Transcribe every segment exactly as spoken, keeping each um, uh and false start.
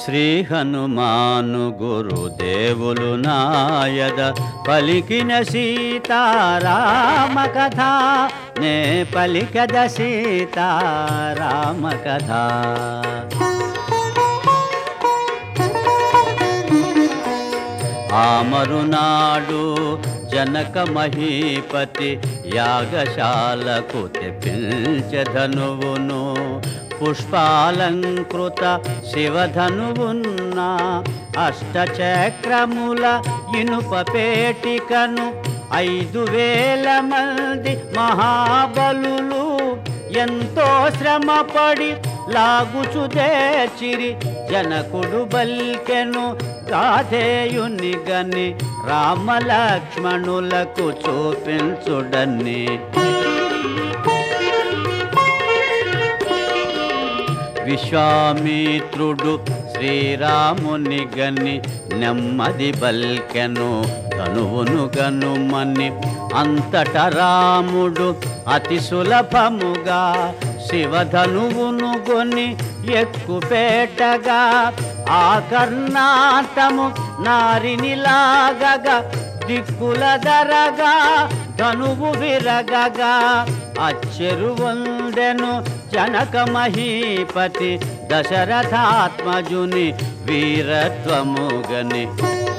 శ్రీ హనుమాను గురుదేవులు నాయద పలికిన సీతారామ కథ నే పలికద సీతారామ కథ. ఆమరునాడు జనక మహీపతి యాగశాలకు తెప్పించె ధనువును, పుష్పాలంకృత శివధనువున్న అష్టచక్రముల ఇనుప పేటికను ఐదు వేల మంది మహాబలులు ఎంతో శ్రమపడి లాగుచు దేచిరి. జనకుడు బల్కెను గాధేయుని గని రామలక్ష్మణులకు చూపించుడని. విశ్వామిత్రుడు శ్రీరాముని గని నెమ్మది బల్కెను ధనువును గనుమని. అంతట రాముడు అతి సులభముగా శివధనువును గొని ఎక్కుపేటగా, ఆ కర్ణాటము నారిని లాగగా దిక్కుల దరగా ధనువు విరగగా. అచ్చెరువొందెను జనక మహీపతి దశరథాత్మజుని వీరత్వముగని.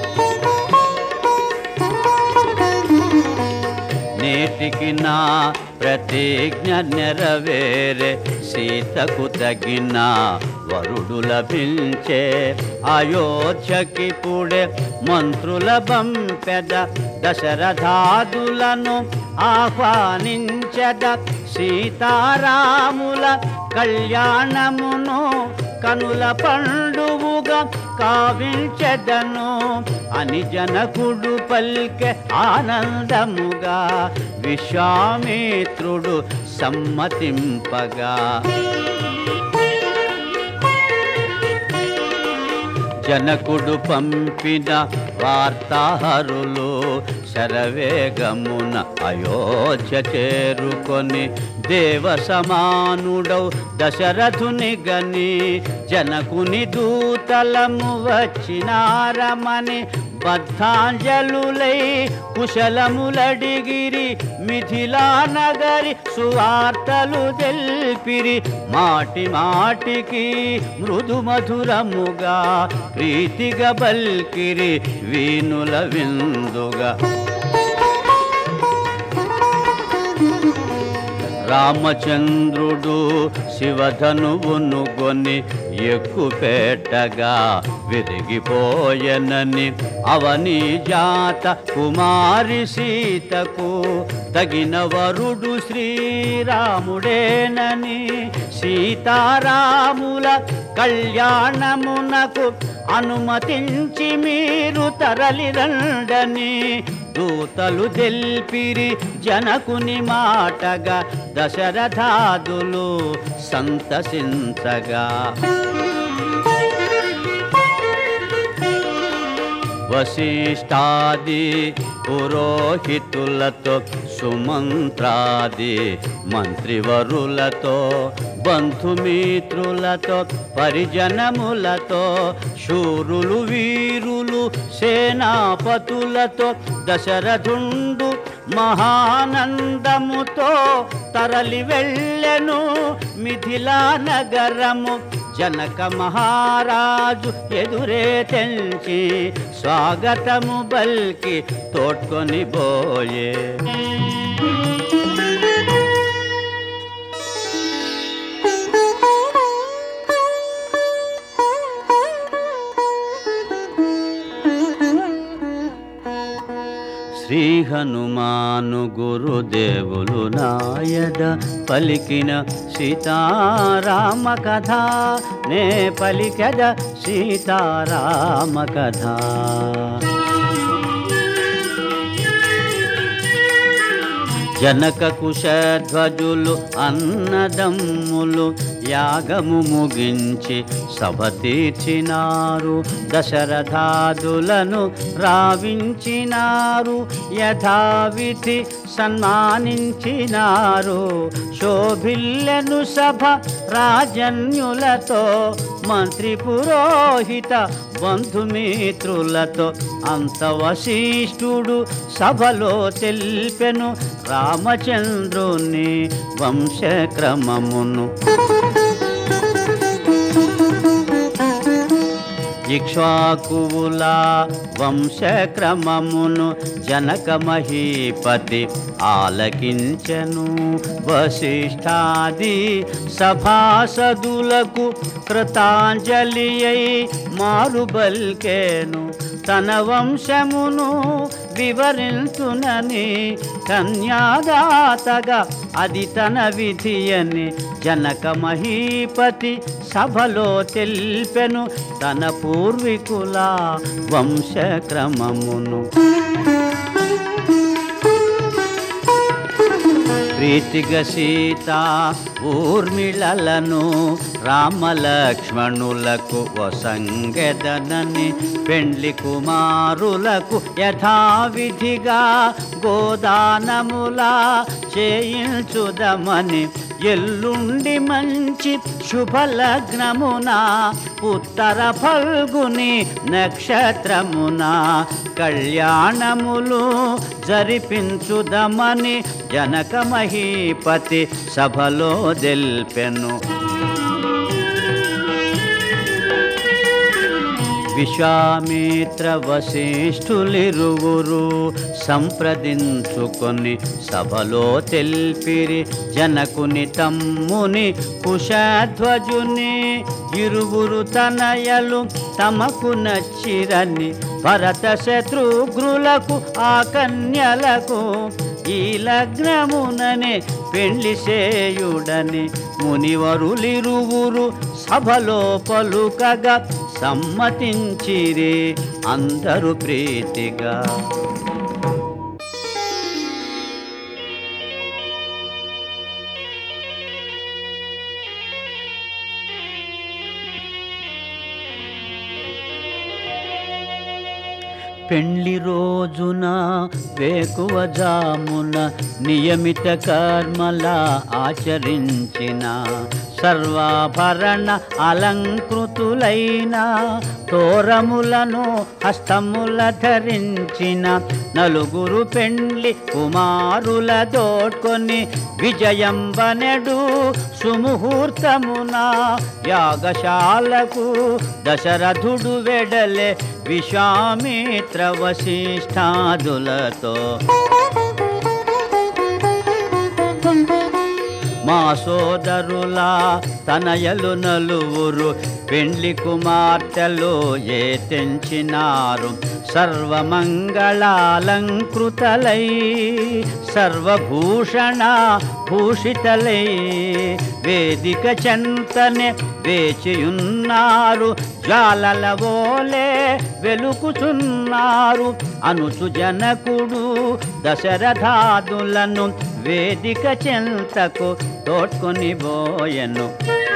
నేటికి నా ప్రతిజ్ఞ నెరవేరే, సీతకు తగిన వరుడు లభించే. అయోధ్యకి పుడే మంత్రుల బంపెద, దశరథాదులను ఆహ్వానించెద. సీతారాముల కళ్యాణమును కనుల పండువుగా కావించెదను అని జనకుడు పల్కె ఆనందముగా. విశ్వామిత్రుడు సమ్మతింపగా, జనకుడు పంపిన వార్తాహరులు శరవేగమున అయోధ్య చేరుకొని. దేవ సమానుడౌ దశరథుని గని జనకుని దూతలము వచ్చినారమని. బద్ధాంజలులై కుశలములడిగిరి, మిథిలా నగరి సువార్తలు తెల్పిరి. మాటి మాటికి మృదు మధురముగా ప్రీతిగా బల్కిరి వీనుల విందుగా. రామచంద్రుడు శివధనువును గొని ఎక్కుపేటగా విరిగిపోయెనని. అవని జాత కుమారి సీతకు తగిన వరుడు శ్రీరాముడేనని. సీతారాముల కళ్యాణమునకు అనుమతించి మీరు తరలిరండని దూతలు తెల్పిరి జనకుని మాటగా. దశరథాదులు సంతసించగా, వశిష్ఠాది పురోహితులతో సుమంత్రాది మంత్రివరులతో బంధుమిత్రులతో పరిజనములతో శూరులు వీరులు సేనాపతులతో దశరథుండు మహానందముతో తరలి వెళ్ళెను మిథిలా నగరము. జనక మహారాజు ఎదురే తెంచి స్వాగతము బల్కి తోడ్కొని పోయే. శ్రీ హనుమాను గురుదేవులు నాయద పలికిన సీతారామ కథ నే పలికద సీతారామ కథ. జనక కుశధ్వజులు అన్నదమ్ములు యాగము ముగించి సభ తీర్చినారు. దశరథాదులను రావించినారు, యథావిధి సన్మానించినారు. శోభిల్లెను సభ రాజన్యులతో, మంత్రి పురోహిత బంధుమిత్రులతో. అంత వశిష్ఠుడు సభలో తెల్పెను రామచంద్రుని వంశక్రమమును. ఇక్ష్వాకువుల వంశక్రమమును జనక మహీపతి ఆలకించెను. వశిష్ఠాది సభాసదులకు కృతాంజలి అయి మారుబల్కెను. తన వంశమును వివరించునని కన్యాదాతగా అది తన విధి అని జనక మహీపతి సభలో తెల్పెను తన పూర్వీకుల వంశక్రమమును. ప్రీతిగా సీత ఊర్మిళలను రామలక్ష్మణులకు వసంగెదనని, పెండ్లి కుమారులకు యథావిధిగా గోదానములా చేయించుదమని. ఎల్లుండి మంచి శుభలగ్నమున ఉత్తర ఫల్గుని నక్షత్రమున కళ్యాణములు జరిపించుదమని జనక మహీపతి సభలో దెల్పెను. విశ్వామిత్ర వశిష్ఠులిరువురు సంప్రదించుకొని సభలో తెల్పిరి జనకుని తమ్ముని కుశధ్వజుని. ఇరువురు తనయలు తమకు నచ్చిరని భరత శత్రుఘ్నులకు ఆ కన్యలకు ఈ లగ్నముననే పెళ్లి చేయుడని మునివరులిరువురు సభలో పలుకగా సమ్మతించిరి అందరూ ప్రీతిగా. పెండ్లి రోజున వేకువజామున నియమిత కర్మల ఆచరించిన సర్వాభరణ అలంకృతులైన తోరములను హస్తముల ధరించిన నలుగురు పెండ్లి కుమారుల దోడ్కొని విజయంబనెడు సుముహూర్తమున యాగశాలకు దశరథుడు వెడలే విశ్వామిత్ర వశిష్ఠాదులతో. మా సోదరుల తనయలు నలువురు పెండ్లి కుమార్తెలు ఏ తెంచినారు సర్వమంగళాలంకృతలై సర్వభూషణ భూషితలై వేదిక చెంతనే వేచియున్నారు జ్వాలల వోలే వెలుకుచున్నారు అనుచు జనకుడు దశరథాదులను వేదిక చెంతకు తోడ్కొని పోయెను.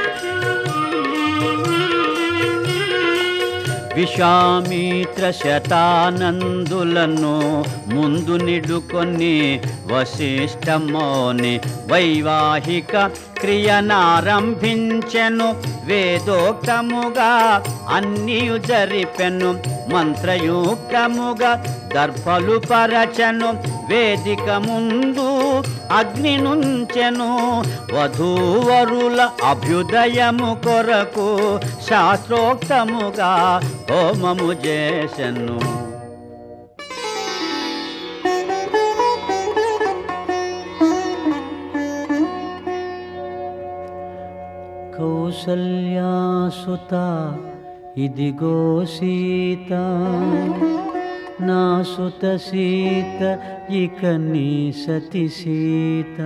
విశ్వామిత్ర శతానందులను ముందు నిడుకొని వశిష్ఠమోని వైవాహిక క్రియనారంభించెను. వేదోక్తముగా అన్నియు జరిపెను మంత్రయుక్తముగా దర్భలు పరచను వేదిక ముందు అగ్ని నుంచెను వధూవరుల అభ్యుదయము కొరకు శాస్త్రోక్తముగా హోమము చేసెను. కౌసల్యాసుత ఇదిగో సీత నా సుత సీత ఇక నీ సతి సీత.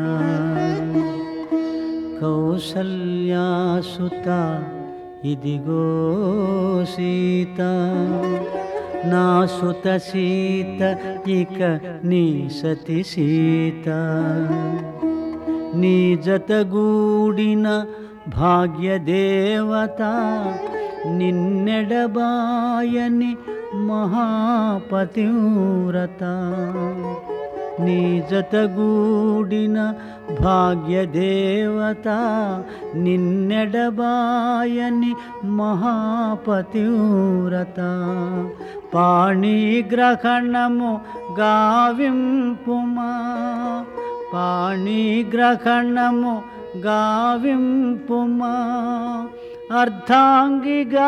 కౌసల్యాసుత ఇదిగో సీత నా సుత సీత ఇక నీ సతి సీత. నీ జతగూడిన భాగ్యదేవత నిన్నెడబాయని మహాపతివ్రత నీ జతగూడిన భాగ్యదేవత నిన్నెడబాయని మహాపతివ్రత పాణిగ్రహణము గావింపుమా పాణిగ్రహణము గావింపుమా అర్ధాంగిగా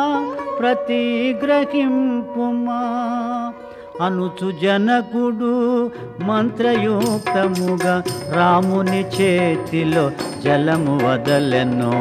ప్రతిగ్రహింపుమా అనుచు జనకుడు మంత్రయుక్తముగా రాముని చేతిలో జలము వదలెను.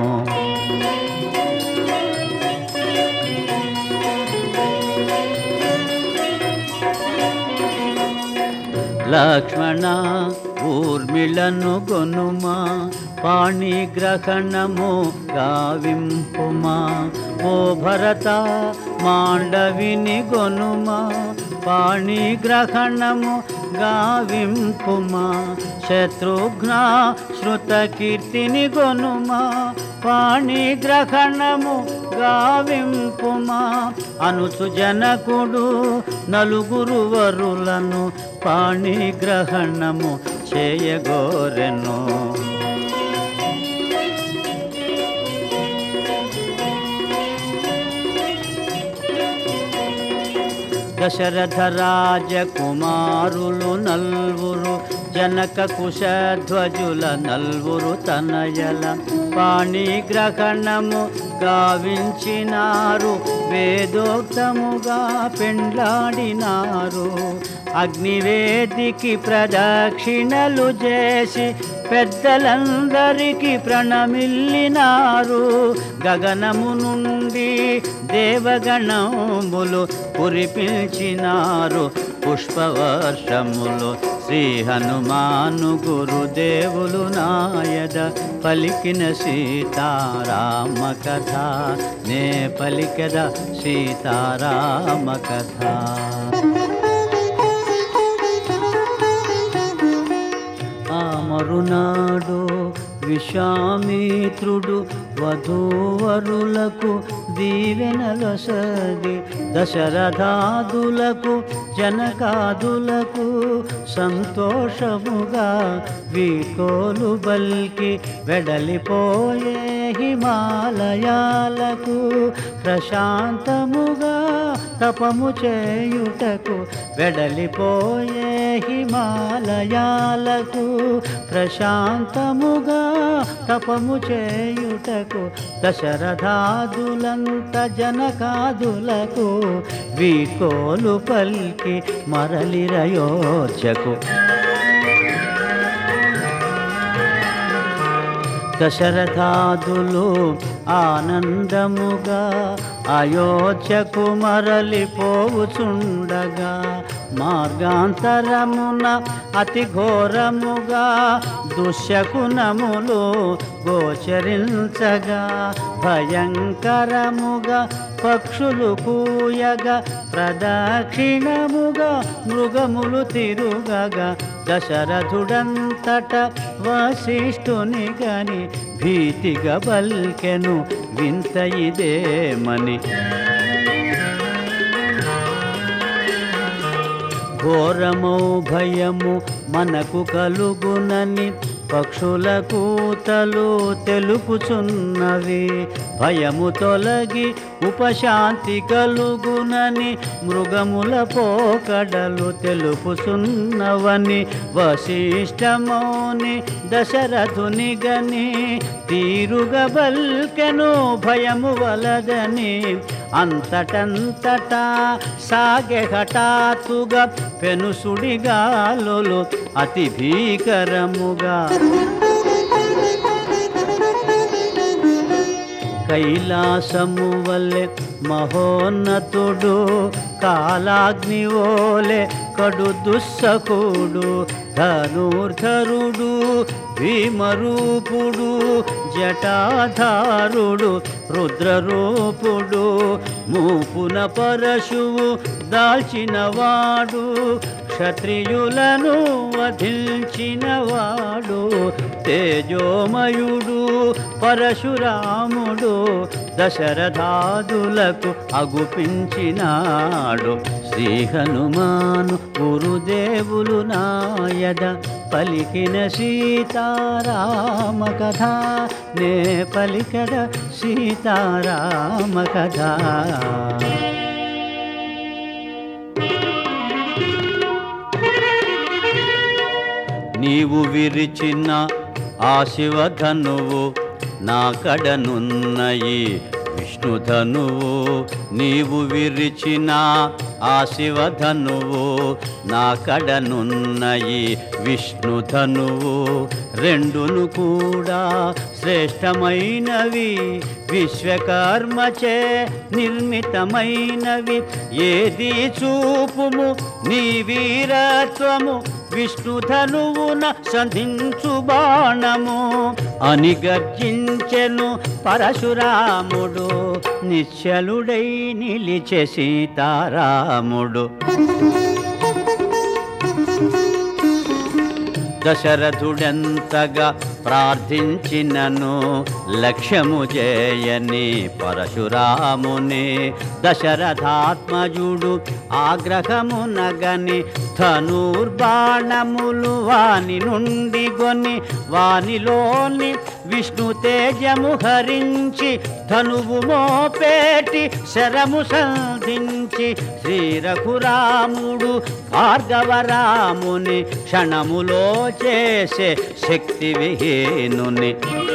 లక్ష్మణ ఊర్మిళను గొనుమా పాణిగ్రహణము గావింపుమా ఓ భరత మాండవిని గొనుమా పాణిగ్రహణము గావింపుమా శత్రుఘ్న శృత కీర్తిని గొనుమా పాణిగ్రహణము గావింపుమా అనుచు జనకుడు నలుగురు వరులను పాణిగ్రహణము చేయగోరెను. దశరథ రాజకుమారులు నల్వురు జనక కుశధ్వజుల నల్వురు తనయల పాణిగ్రహణము గావించినారు వేదోక్తముగా పెండ్లాడినారు. అగ్నివేదికి ప్రదక్షిణలు చేసి పెద్దలందరికీ ప్రణమిల్లినారు. గగనము నుండి దేవగణములు కురిపించినారు పుష్పవర్షములు. శ్రీ హనుమాను గురుదేవులు నాయద పలికిన సీతారామ కథ నే పలికెద సీతారామ కథ. ఆ మరునాడు విశ్వామిత్రుడు వధూవరులకు దీవెనలొసగి దశరథాదులకు జనకాదులకు సంతోషముగా వీకోలు బల్కి వెడలిపోయే హిమాలయాలకు ప్రశాంతముగా తపము చేయుటకు వెడలిపోయే హిమాలయాలకు ప్రశాంతముగా తపము చేయుటకు దశరథాదులంత జనకాదులకు వీకోలు పల్కి మరలిరయోధ్యకు. దశరథాదులు ఆనందముగా అయోధ్యకు మరలిపోవుచుండగా మార్గాంతరమున అతి ఘోరముగా దుశ్శకునములు గోచరించగా భయంకరముగా పక్షులు కూయగా ప్రదక్షిణముగా మృగములు తిరుగగా దశరథుడంతట వశిష్ఠుని గని భీతిగా బల్కెను వింత ఇదేమని. ఘోరమౌ భయము మనకు కలుగునని పక్షుల కూతలు తెలుపుచున్నవి. భయము తొలగి ఉపశాంతి కలుగునని మృగముల పోకడలు తెలుపుచున్నవని వశిష్ఠమౌని దశరథుని గని తీరుగా బల్కెను భయము వలదని. అంతటంతటా సాగే హఠాత్తుగా పెనుసుడిగాలులు అతి భీకరముగా. కైలాసము వల్లే మహోన్నతుడు కాలాగ్ని ఓలే కడు దుస్సకుడు ధనుర్ధరుడు భీమరూపుడు జటాధారుడు రుద్రరూపుడు మూపున పరశువు దాల్చినవాడు క్షత్రియులను వధించినవాడు తేజోమయుడు పరశురాముడు దశరథాదులకు అగుపించినాడు. శ్రీ హనుమాను గురుదేవులు నాయద పలికిన సీతారామ కథ నే పలికద సీతారామ కథ. నీవు విరిచిన ఆ శివధనువు నా కడనున్నయి విష్ణుధనువు. నీవు విరిచిన ఆ శివధనువు నా కడనున్నయి విష్ణుధనువు. రెండును కూడా శ్రేష్టమైనవి విశ్వకర్మచే నిర్మితమైనవి. ఏది చూపుము నీ వీరత్వము విష్ణుధనువున సంధించు బాణము అని గర్జించెను పరశురాముడు. నిశ్చలుడై నిలిచె సీతారాముడు. దశరథుడెంతగా ప్రార్థించినను లక్ష్యము చేయని పరశురాముని దశరథాత్మజుడు ఆగ్రహమునగని ధనుర్బాణములు వాని నుండి గొని వానిలోని విష్ణు తేజము హరించి ధనువు మోపేటి శరము సంధించి శ్రీ రఘురాముడు భార్గవరాముని క్షణములో చేసే శక్తి విహీనుని.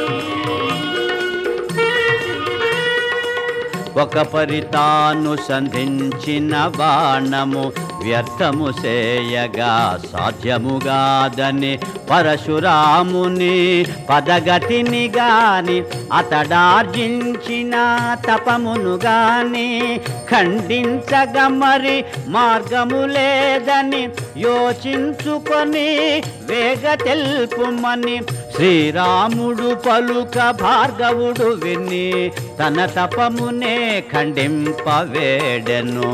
ఒక పరితాను సంధించిన బాణము వ్యర్థము చేయగా సాధ్యముగాదని పరశురాముని పదగతిని గాని అతడార్జించిన తపమును గాని ఖండించగా మరి మార్గము లేదని యోచించుకొని వేగ తెలుపుమని శ్రీరాముడు పలుక భార్గవుడు విని తన తపమునే ఖండింపవేడెను.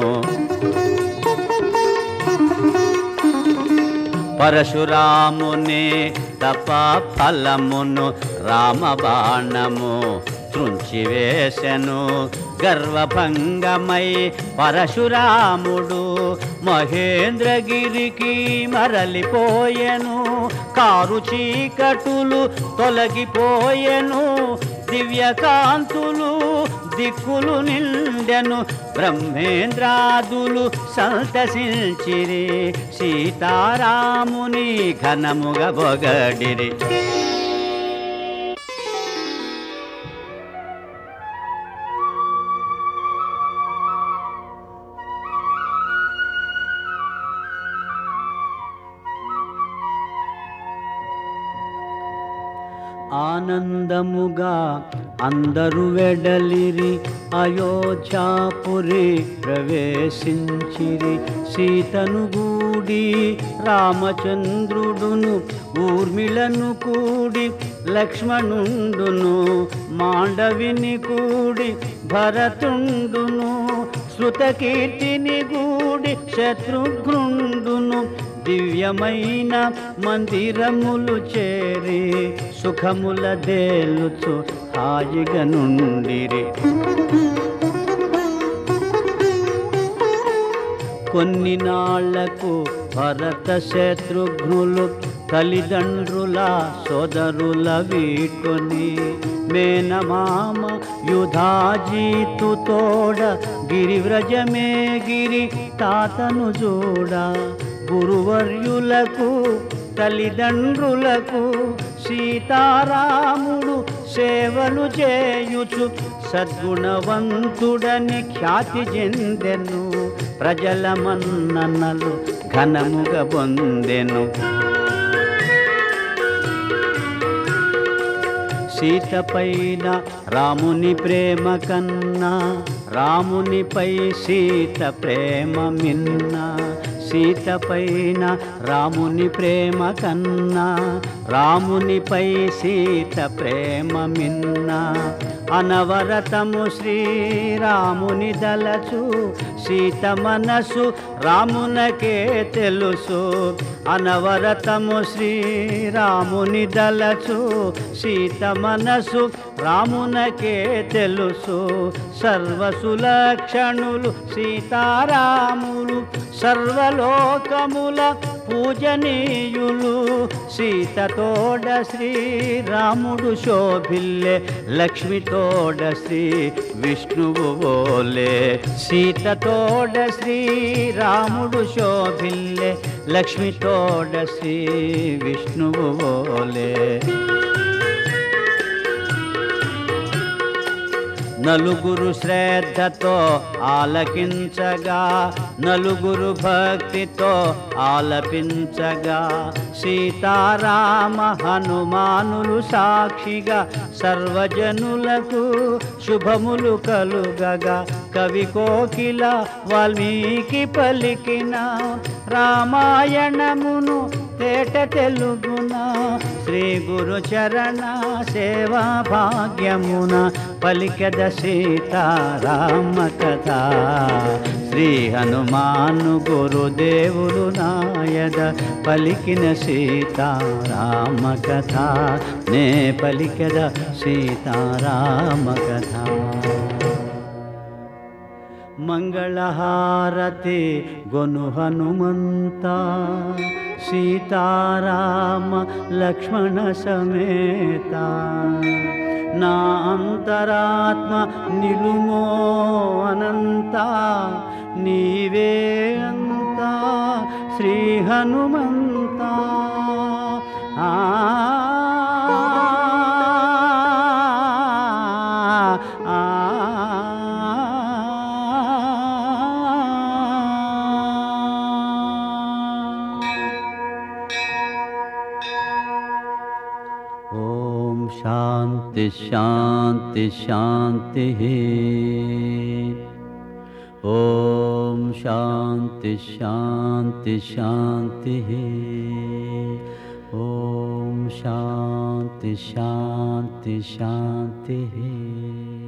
పరశురాముని తప ఫలమును రామబాణము త్రుంచివేశను. గర్వభంగమై పరశురాముడు మహేంద్రగిరికి మరలిపోయెను. కారు చీకటులు తొలగిపోయెను. దివ్యకాంతులు దిక్కులు నిండెను. బ్రహ్మేంద్రాదులు సంతసించిరి. సీతారాముని ఘనముగా బొగడిరి. ఆనందముగా అందరూ వెడలిరి. అయోధ్యాపురి ప్రవేశించిరి. సీతను గూడి రామచంద్రుడును ఊర్మిళను కూడి లక్ష్మణుండును మాండవిని కూడి భరతుండును శృతకీర్తిని గూడి శత్రుఘ్నుండును దివ్యమైన మందిరములు చేరి సుఖముల దేలుచు హాయిగా నుండిరి. కొన్ని నాళ్లకు భరత శత్రుఘ్నులు తల్లిదండ్రుల సోదరుల వీడ్కొని మేనమామ యుధాజీతు తోడ గిరివ్రజమే గిరి తాతను చూడ. గురువర్యులకు తల్లిదండ్రులకు సీతారాముడు సేవలు చేయుచు సద్గుణవంతుడని ఖ్యాతి చెందెను. ప్రజల మన్ననలు ఘనముగా పొందెను. సీత పైన రాముని ప్రేమ కన్నా రామునిపై సీత ప్రేమ మిన్న. సీత పైన రాముని ప్రేమ కన్నా రామునిపై సీత ప్రేమ మిన్నా అనవరతము శ్రీరాముని దలచు సీత మనసు రామునకే తెలుసు అనవరతము శ్రీరాముని దలచు సీత మనసు రామునకే తెలుసు సర్వసులక్షణులు సీతారాములు సర్వలోకముల పూజనీయులు సీతతోడ శ్రీరాముడు శోభిల్లే లక్ష్మితోడ శ్రీ విష్ణువు ఓలే సీతతోడ శ్రీరాముడు శోభిల్లే లక్ష్మితోడ శ్రీ విష్ణువు ఓలే నలుగురు శ్రద్ధతో ఆలకించగా నలుగురు భక్తితో ఆలపించగా సీతారామ హనుమానులు సాక్షిగా సర్వజనులకు శుభములు కలుగగా కవి కోకిల వాల్మీకి పలికిన రామాయణమును తేట తెలుగున శ్రీ గురు చరణ సేవా భాగ్యమున పలికద సీతారామ కథ శ్రీ హనుమాను గురుదేవులు నాయద పలికిన సీతారామ కథ నే పలికద సీతారామ కథ మంగళహారతి గొను హనుమంత సీతారామ లక్ష్మణ సమేత నా అంతరాత్మ నిలుమో అనంత నీవే అంత శ్రీ హనుమంత ఆ शांति शांति शांति ओम शांति शांति शांति ओम शांति शांति शांति